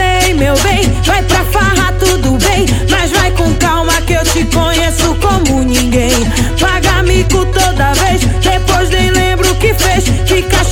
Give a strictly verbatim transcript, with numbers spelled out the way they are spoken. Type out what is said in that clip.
Ei, meu bem, vai pra farra, tudo bem, mas vai com calma que eu te conheço como ninguém. Paga mico toda vez, depois nem lembro o que fez. Fica